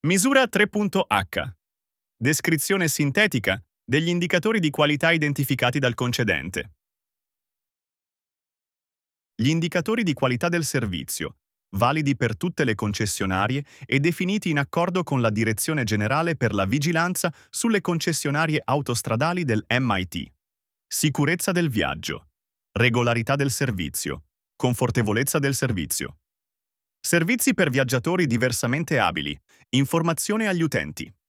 Misura 3.H. Descrizione sintetica degli indicatori di qualità identificati dal concedente. Gli indicatori di qualità del servizio, validi per tutte le concessionarie e definiti in accordo con la Direzione Generale per la Vigilanza sulle concessionarie autostradali del MIT. Sicurezza del viaggio, regolarità del servizio, confortevolezza del servizio. Servizi per viaggiatori diversamente abili, informazione agli utenti.